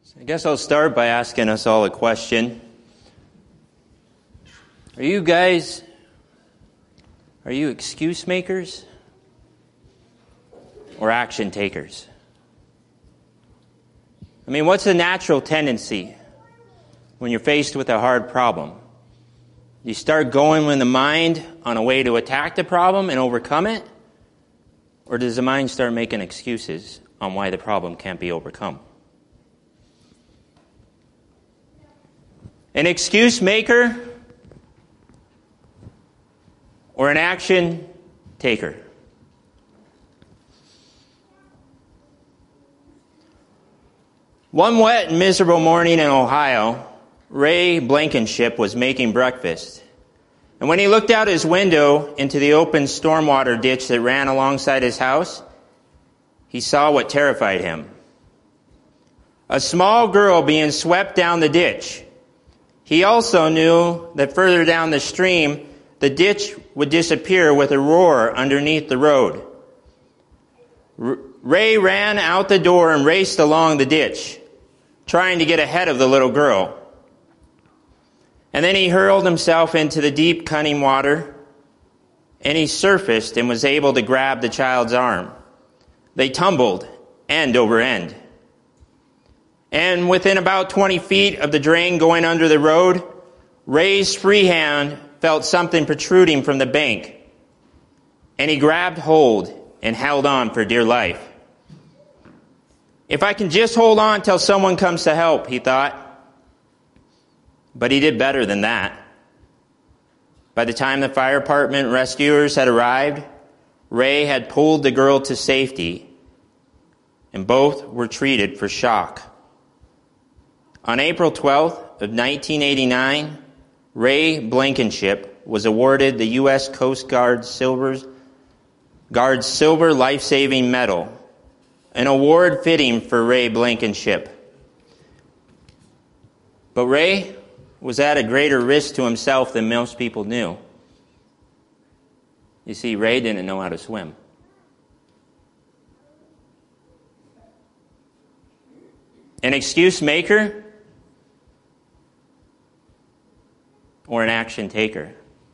I guess I'll start by asking us all a question. Are you excuse makers or action takers? I mean, what's the natural tendency when you're faced with a hard problem? You start going with the mind on a way to attack the problem and overcome it? Or does the mind start making excuses on why the problem can't be overcome? An excuse maker or an action taker? One wet and miserable morning in Ohio, Ray Blankenship was making breakfast. And when he looked out his window into the open stormwater ditch that ran alongside his house, he saw what terrified him. A small girl being swept down the ditch. He also knew that further down the stream, the ditch would disappear with a roar underneath the road. Ray ran out the door and raced along the ditch, trying to get ahead of the little girl. And then he hurled himself into the deep, cunning water, and he surfaced and was able to grab the child's arm. They tumbled end over end. And within about 20 feet of the drain going under the road, Ray's free hand felt something protruding from the bank, and he grabbed hold and held on for dear life. If I can just hold on till someone comes to help, he thought. But he did better than that. By the time the fire department rescuers had arrived, Ray had pulled the girl to safety, and both were treated for shock. On April 12th of 1989, Ray Blankenship was awarded the U.S. Coast Guard's Silver Life-Saving Medal, an award fitting for Ray Blankenship. But Ray was at a greater risk to himself than most people knew. You see, Ray didn't know how to swim. An excuse maker or an action taker?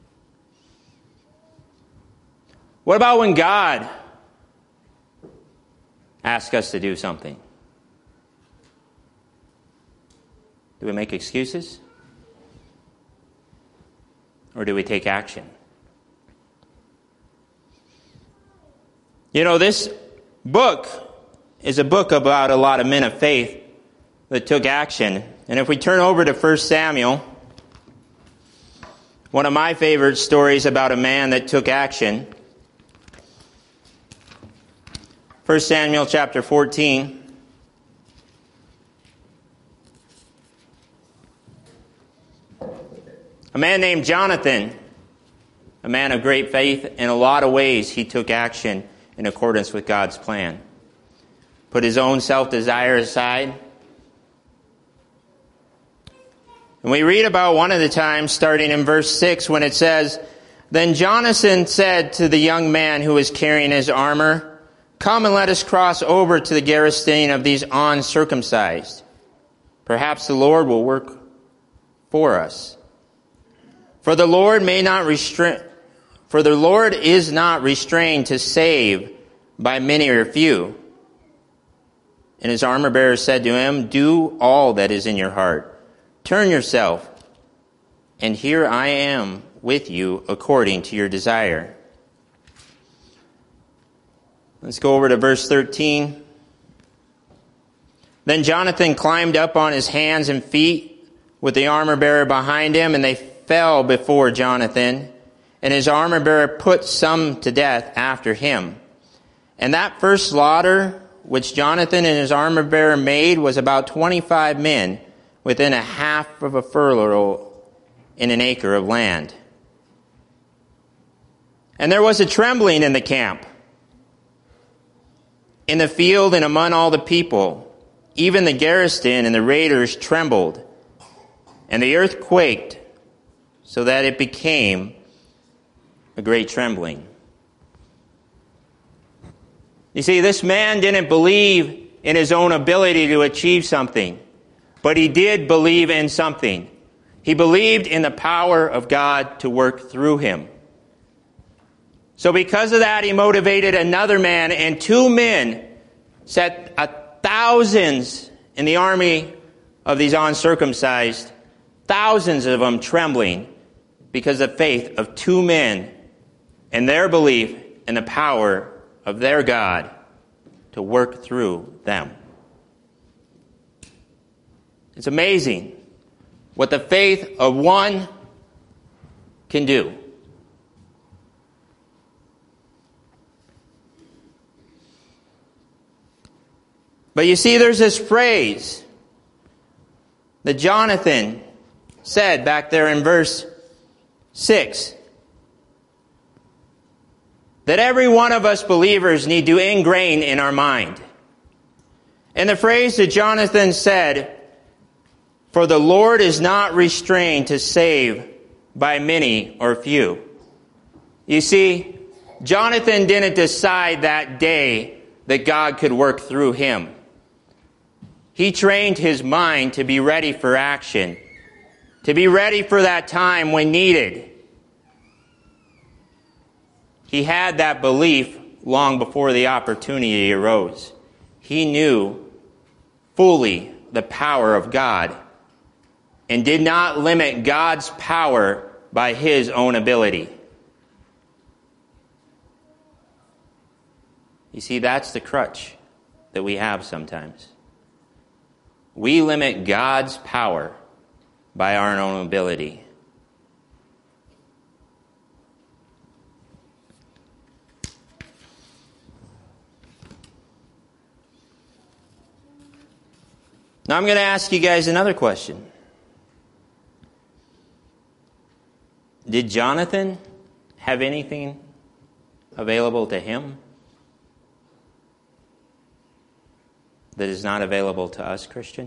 What about when God asks us to do something? Do we make excuses? Or do we take action? You know, this book is a book about a lot of men of faith that took action. And if we turn over to 1 Samuel, one of my favorite stories about a man that took action, 1 Samuel chapter 14. A man named Jonathan, a man of great faith, in a lot of ways he took action in accordance with God's plan. Put his own self-desire aside. And we read about one of the times, starting in verse 6, when it says, "Then Jonathan said to the young man who was carrying his armor, 'Come and let us cross over to the garrison of these uncircumcised. Perhaps the Lord will work for us. For the Lord is not restrained to save by many or few.' And his armor bearer said to him, 'Do all that is in your heart. Turn yourself, and here I am with you according to your desire.'" Let's go over to verse 13. "Then Jonathan climbed up on his hands and feet with the armor bearer behind him, and they fell before Jonathan, and his armor bearer put some to death after him. And that first slaughter which Jonathan and his armor bearer made was about 25 men within a half of a furlong in an acre of land. And there was a trembling in the camp, in the field and among all the people. Even the garrison and the raiders trembled, and the earth quaked, so that it became a great trembling." You see, this man didn't believe in his own ability to achieve something. but he did believe in something. He believed in the power of God to work through him. So because of that, he motivated another man, and 2 men set thousands in the army of these uncircumcised, thousands of them trembling because of faith of 2 men and their belief in the power of their God to work through them. It's amazing what the faith of one can do. But you see, there's this phrase that Jonathan said back there in verse 6, that every one of us believers need to ingrain in our mind. And the phrase that Jonathan said, "For the Lord is not restrained to save by many or few." You see, Jonathan didn't decide that day that God could work through him. He trained his mind to be ready for action, to be ready for that time when needed. He had that belief long before the opportunity arose. He knew fully the power of God and did not limit God's power by his own ability. You see, that's the crutch that we have sometimes. We limit God's power by our own ability. Now I'm going to ask you guys another question. Did Jonathan have anything available to him that is not available to us, Christian?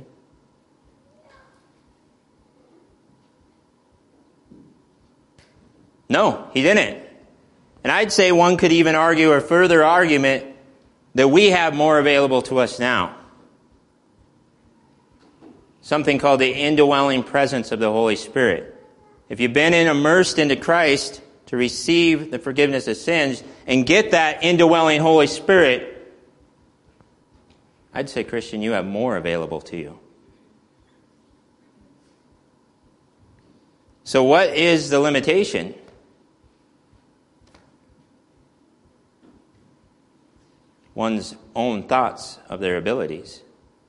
No, he didn't. And I'd say one could even argue a further argument that we have more available to us now. Something called the indwelling presence of the Holy Spirit. If you've been immersed into Christ to receive the forgiveness of sins and get that indwelling Holy Spirit, I'd say, Christian, you have more available to you. So what is the limitation? One's own thoughts of their abilities.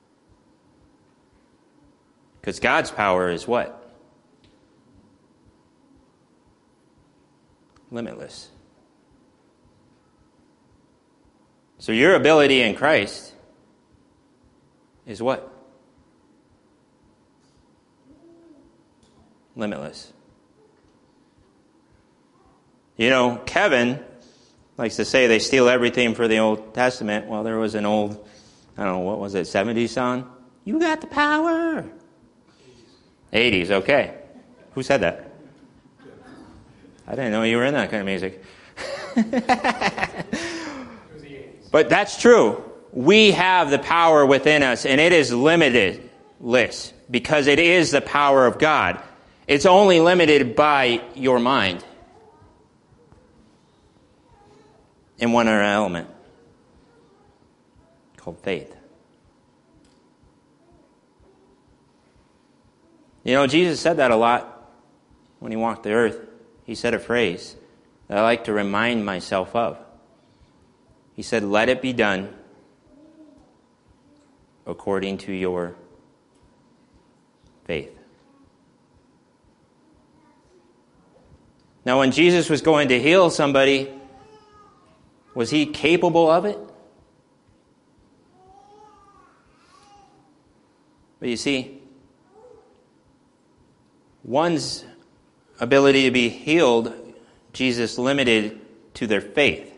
Because God's power is what? Limitless. So your ability in Christ is what? Limitless. You know, Kevin likes to say they steal everything for the Old Testament. Well, there was an old, I don't know, what was it, 70s song? You got the power. 80s, okay. Who said that? I didn't know you were in that kind of music. But that's true. We have the power within us, and it is limitless because it is the power of God. It's only limited by your mind in one other element called faith. You know, Jesus said that a lot when he walked the earth. He said a phrase that I like to remind myself of. He said, "Let it be done according to your faith." Now, when Jesus was going to heal somebody, was he capable of it? But you see, one's ability to be healed, Jesus limited to their faith.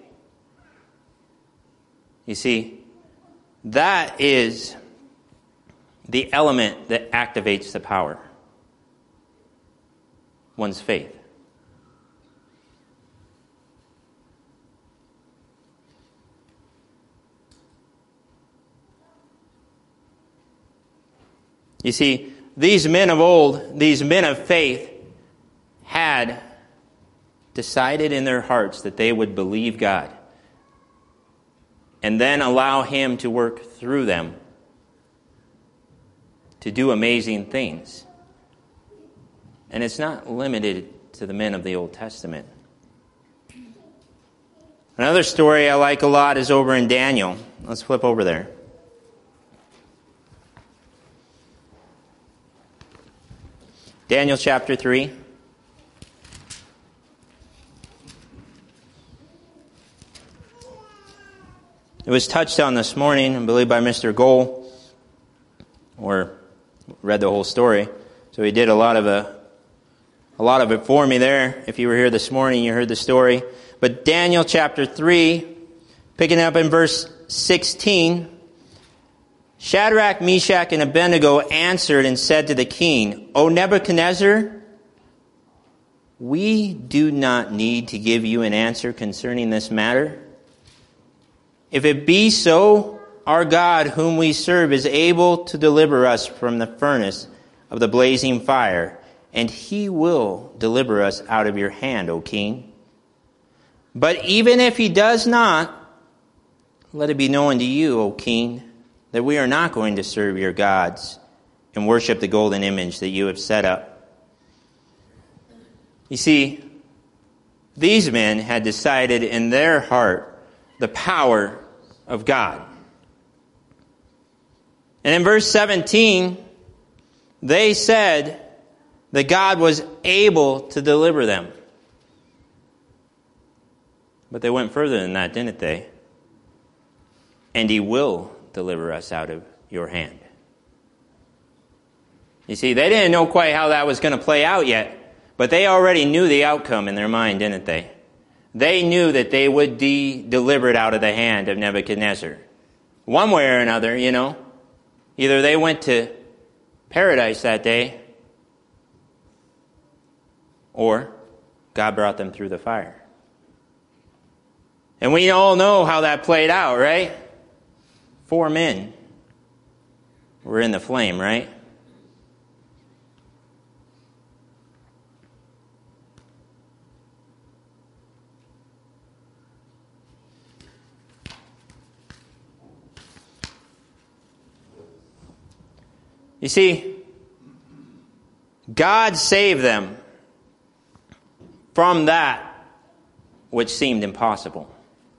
You see, that is the element that activates the power. One's faith. You see, these men of old, these men of faith, had decided in their hearts that they would believe God and then allow Him to work through them to do amazing things. And it's not limited to the men of the Old Testament. Another story I like a lot is over in Daniel. Let's flip over there. Daniel chapter 3. It was touched on this morning, I believe, by Mr. Gohl, or read the whole story. So he did a lot of it for me there. If you were here this morning, you heard the story. But Daniel chapter 3, picking up in verse 16, Shadrach, Meshach, and Abednego answered and said to the king, O Nebuchadnezzar, we do not need to give you an answer concerning this matter. If it be so, our God, whom we serve, is able to deliver us from the furnace of the blazing fire, and He will deliver us out of your hand, O king. But even if He does not, let it be known to you, O king, that we are not going to serve your gods and worship the golden image that you have set up. You see, these men had decided in their heart the power of God. And in verse 17, they said that God was able to deliver them. But they went further than that, didn't they? And He will deliver us out of your hand. You see, they didn't know quite how that was going to play out yet, but they already knew the outcome in their mind, didn't they? They knew that they would be delivered out of the hand of Nebuchadnezzar. One way or another, you know. Either they went to paradise that day, or God brought them through the fire. And we all know how that played out, right? 4 men were in the flame, right? You see, God saved them from that which seemed impossible.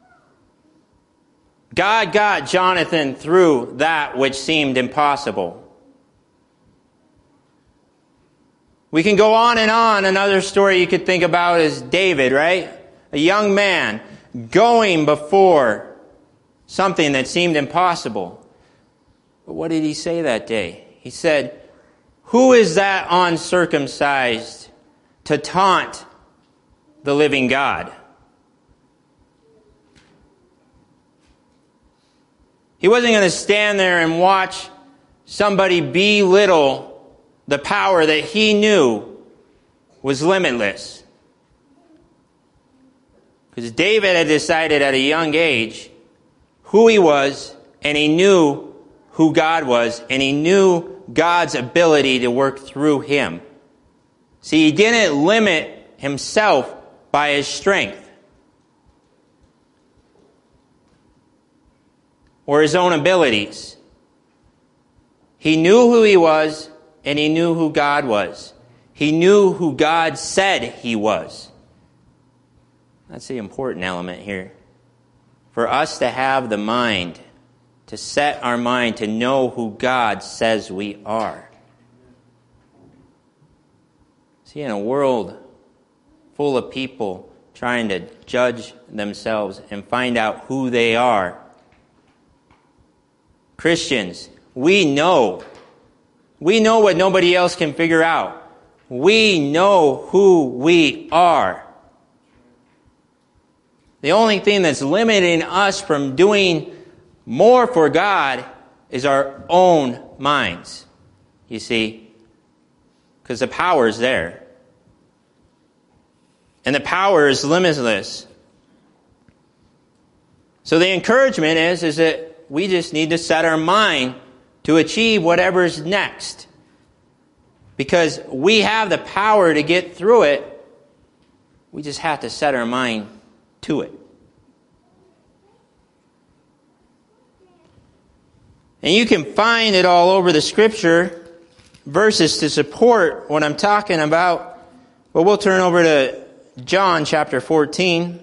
God got Jonathan through that which seemed impossible. We can go on and on. Another story you could think about is David, right? A young man going before something that seemed impossible. But what did he say that day? He said, who is that uncircumcised to taunt the living God? He wasn't going to stand there and watch somebody belittle the power that he knew was limitless. Because David had decided at a young age who he was, and he knew who God was, and he knew God's ability to work through him. See, he didn't limit himself by his strength or his own abilities. He knew who he was, and he knew who God was. He knew who God said he was. That's the important element here. For us to have the mind, to set our mind to know who God says we are. See, in a world full of people trying to judge themselves and find out who they are, Christians, we know what nobody else can figure out. We know who we are. The only thing that's limiting us from doing more for God is our own minds, you see, because the power is there. And the power is limitless. So the encouragement is that we just need to set our mind to achieve whatever is next because we have the power to get through it. We just have to set our mind to it. And you can find it all over the Scripture, verses to support what I'm talking about. But we'll turn over to John chapter 14.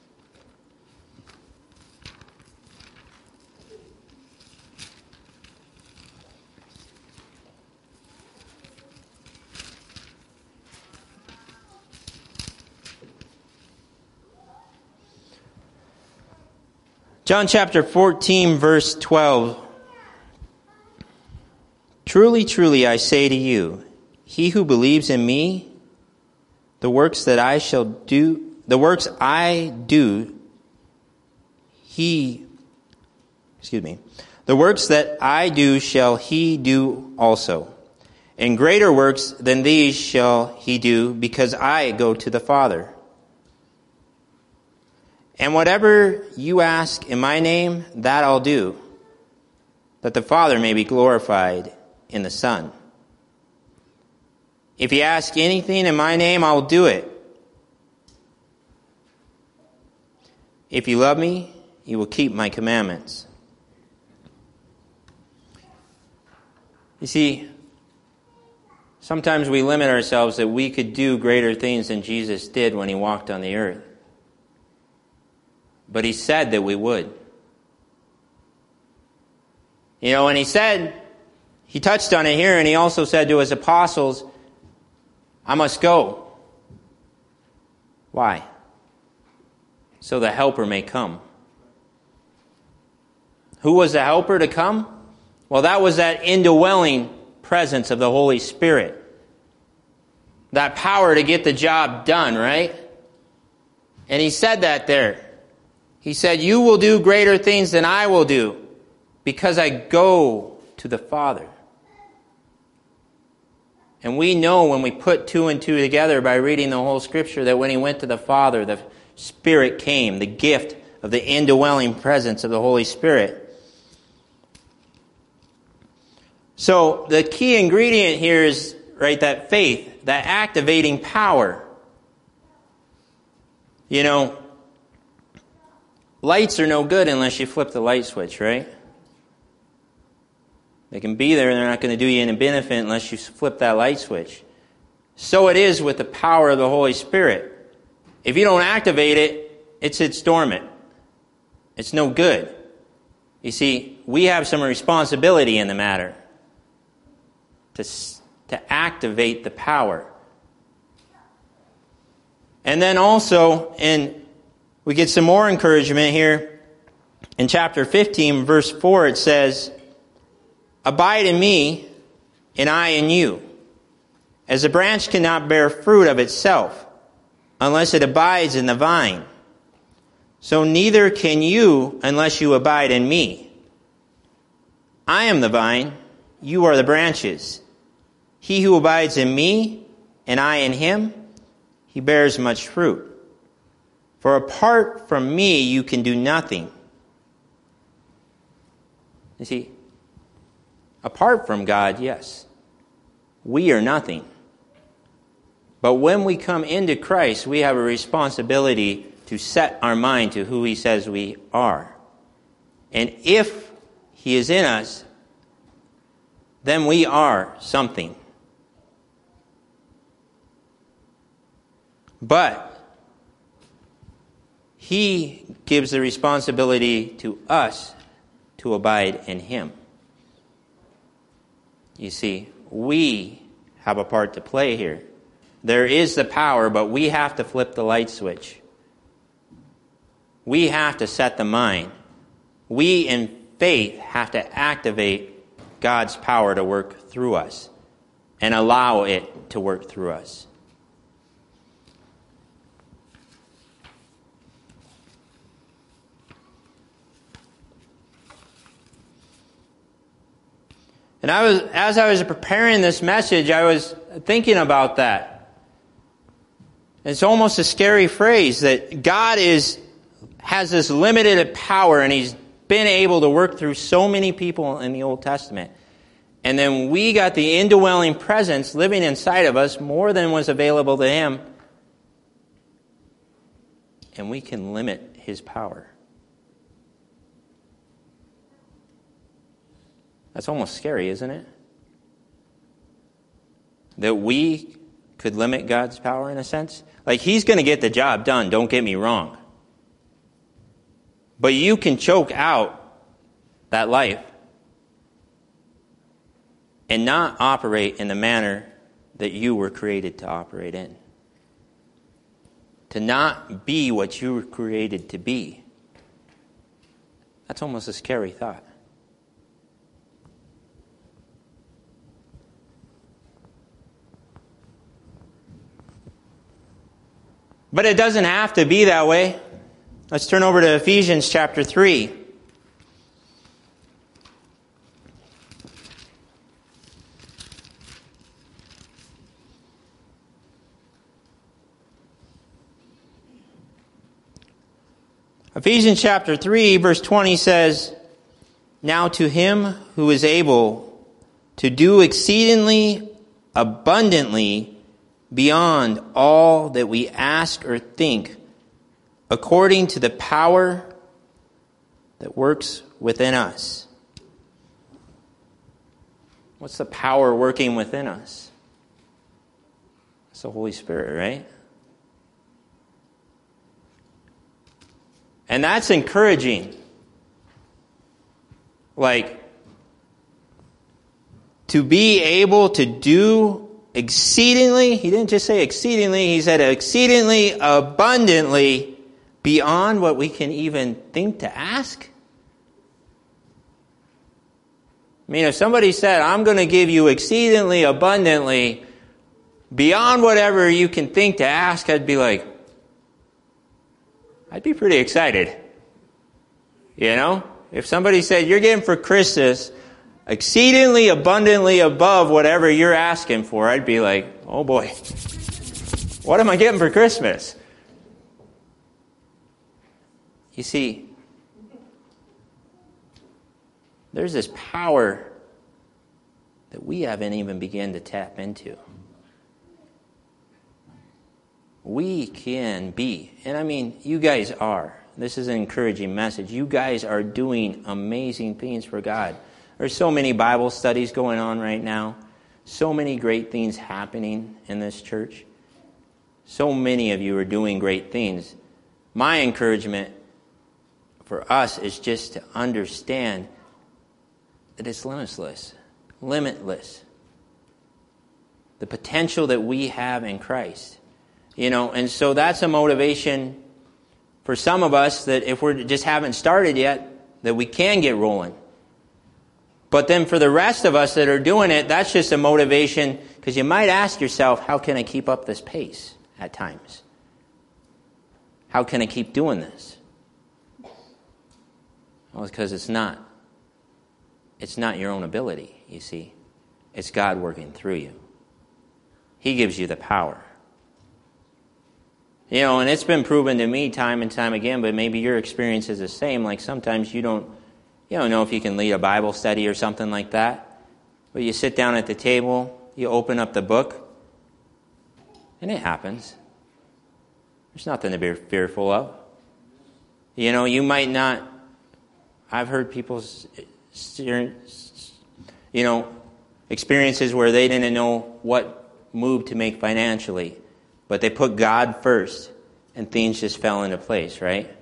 John chapter 14, verse 12. Truly, truly, I say to you, he who believes in me, the works I do, the works that I do shall he do also. And greater works than these shall he do, because I go to the Father. And whatever you ask in my name, that I'll do, that the Father may be glorified in the Son. If you ask anything in my name, I'll do it. If you love me, you will keep my commandments. You see, sometimes we limit ourselves that we could do greater things than Jesus did when he walked on the earth. But he said that we would. You know, and he touched on it here, and he also said to his apostles, I must go. Why? So the helper may come. Who was the helper to come? Well, that was that indwelling presence of the Holy Spirit. That power to get the job done, right? And he said that there. He said, you will do greater things than I will do, because I go to the Father. And we know when we put two and two together by reading the whole Scripture that when he went to the Father, the Spirit came, the gift of the indwelling presence of the Holy Spirit. So the key ingredient here is, right, that faith, that activating power. You know, lights are no good unless you flip the light switch, right? They can be there and they're not going to do you any benefit unless you flip that light switch. So it is with the power of the Holy Spirit. If you don't activate it, it sits dormant. It's no good. You see, we have some responsibility in the matter to activate the power. And then also, we get some more encouragement here. In chapter 15, verse 4, it says, abide in me, and I in you. As a branch cannot bear fruit of itself, unless it abides in the vine, so neither can you unless you abide in me. I am the vine, you are the branches. He who abides in me, and I in him, he bears much fruit. For apart from me, you can do nothing. You see, apart from God, yes, we are nothing. But when we come into Christ, we have a responsibility to set our mind to who he says we are. And if he is in us, then we are something. But he gives the responsibility to us to abide in him. You see, we have a part to play here. There is the power, but we have to flip the light switch. We have to set the mind. We, in faith, have to activate God's power to work through us and allow it to work through us. And as I was preparing this message, I was thinking about that. It's almost a scary phrase that God has this limited power, and he's been able to work through so many people in the Old Testament. And then we got the indwelling presence living inside of us more than was available to him. And we can limit his power. That's almost scary, isn't it? That we could limit God's power in a sense. Like, he's going to get the job done, don't get me wrong. But you can choke out that life and not operate in the manner that you were created to operate in. To not be what you were created to be. That's almost a scary thought. But it doesn't have to be that way. Let's turn over to Ephesians chapter 3. Ephesians chapter 3, verse 20 says, "Now to him who is able to do exceedingly abundantly beyond all that we ask or think, according to the power that works within us." What's the power working within us? It's the Holy Spirit, right? And that's encouraging. Like, to be able to do exceedingly, he didn't just say exceedingly, he said exceedingly abundantly beyond what we can even think to ask. I mean, if somebody said, I'm going to give you exceedingly abundantly beyond whatever you can think to ask, I'd be like, I'd be pretty excited. You know? If somebody said, you're getting for Christmas exceedingly abundantly above whatever you're asking for, I'd be like, oh boy, what am I getting for Christmas? You see, there's this power that we haven't even begun to tap into. We can be, and I mean, you guys are. This is an encouraging message. You guys are doing amazing things for God. There's so many Bible studies going on right now. So many great things happening in this church. So many of you are doing great things. My encouragement for us is just to understand that it's limitless. Limitless. The potential that we have in Christ. You know, and so that's a motivation for some of us that if we just haven't started yet, that we can get rolling. But then for the rest of us that are doing it, that's just a motivation, because you might ask yourself, how can I keep up this pace at times? How can I keep doing this? Well, it's because it's not your own ability, you see. It's God working through you. He gives you the power. You know, and it's been proven to me time and time again, but maybe your experience is the same. Like sometimes you don't know if you can lead a Bible study or something like that. But you sit down at the table, you open up the book, and it happens. There's nothing to be fearful of. You know, you might not. I've heard people's, experiences where they didn't know what move to make financially. But they put God first, and things just fell into place, right?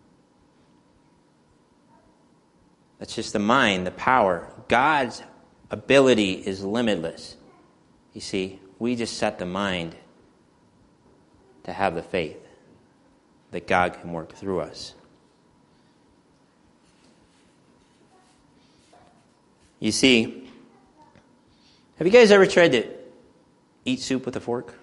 That's just the mind, the power. God's ability is limitless. You see, we just set the mind to have the faith that God can work through us. You see, have you guys ever tried to eat soup with a fork?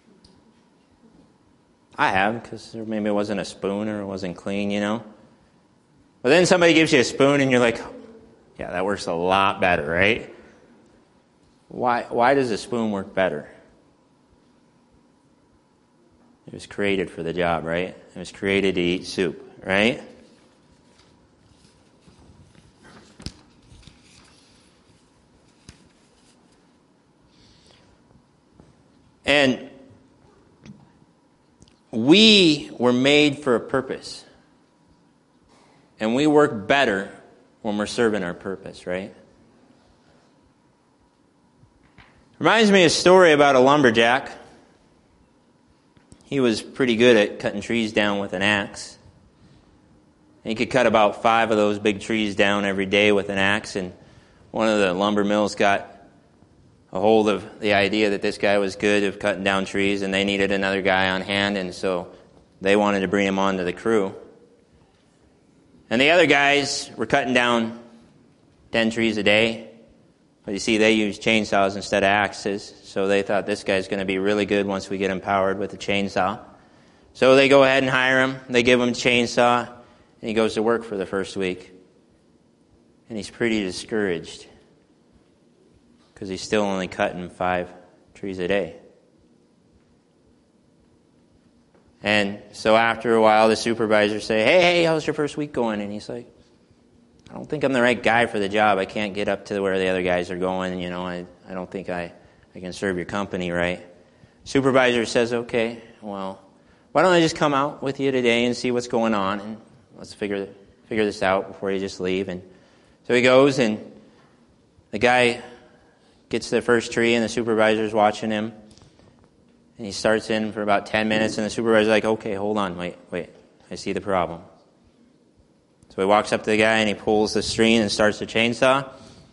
I have, because maybe it wasn't a spoon or it wasn't clean, you know. But then somebody gives you a spoon and you're like, yeah, that works a lot better, right? Why does a spoon work better? It was created for the job, right? It was created to eat soup, right? And we were made for a purpose. And we work better when we're serving our purpose, right? Reminds me of a story about a lumberjack. He was pretty good at cutting trees down with an axe. He could cut about 5 of those big trees down every day with an axe, and one of the lumber mills got a hold of the idea that this guy was good at cutting down trees, and they needed another guy on hand, and so they wanted to bring him onto the crew. And the other guys were cutting down 10 trees a day, but you see, they used chainsaws instead of axes, so they thought this guy's going to be really good once we get him powered with a chainsaw. So they go ahead and hire him, they give him a chainsaw, and he goes to work for the first week. And he's pretty discouraged, because he's still only cutting 5 trees a day. And so after a while, the supervisors say, hey, how's your first week going? And he's like, I don't think I'm the right guy for the job. I can't get up to where the other guys are going. I don't think I can serve your company right. Supervisor says, okay, well, why don't I just come out with you today and see what's going on, and let's figure this out before you just leave. And so he goes, and the guy gets to the first tree, and the supervisor's watching him. And he starts in for about 10 minutes, and the supervisor's like, okay, hold on, wait, I see the problem. So he walks up to the guy, and he pulls the string and starts the chainsaw.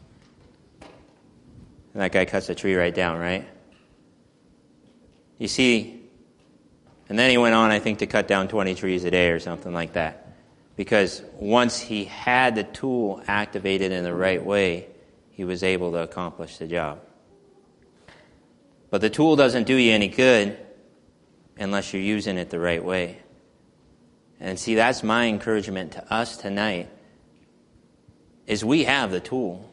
And that guy cuts the tree right down, right? You see, and then he went on, I think, to cut down 20 trees a day or something like that. Because once he had the tool activated in the right way, he was able to accomplish the job. But the tool doesn't do you any good unless you're using it the right way. And see, that's my encouragement to us tonight, is we have the tool.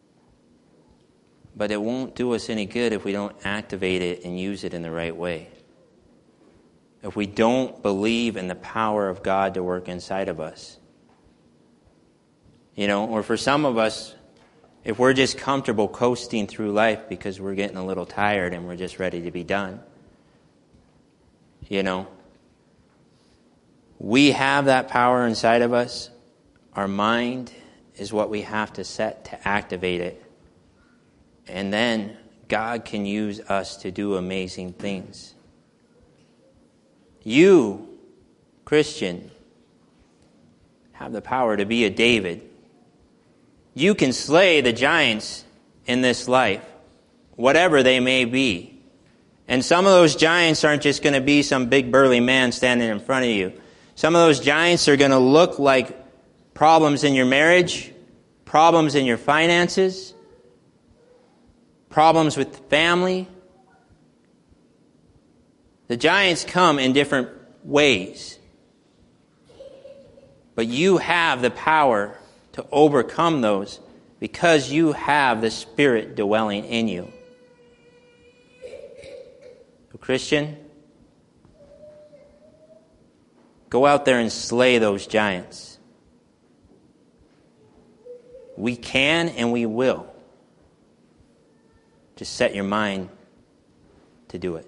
But it won't do us any good if we don't activate it and use it in the right way. If we don't believe in the power of God to work inside of us. Or for some of us, if we're just comfortable coasting through life because we're getting a little tired and we're just ready to be done. We have that power inside of us. Our mind is what we have to set to activate it. And then God can use us to do amazing things. You, Christian, have the power to be a David. You can slay the giants in this life, whatever they may be. And some of those giants aren't just going to be some big burly man standing in front of you. Some of those giants are going to look like problems in your marriage, problems in your finances, problems with family. The giants come in different ways. But you have the power to overcome those because you have the Spirit dwelling in you. So, Christian, go out there and slay those giants. We can and we will. Just set your mind to do it.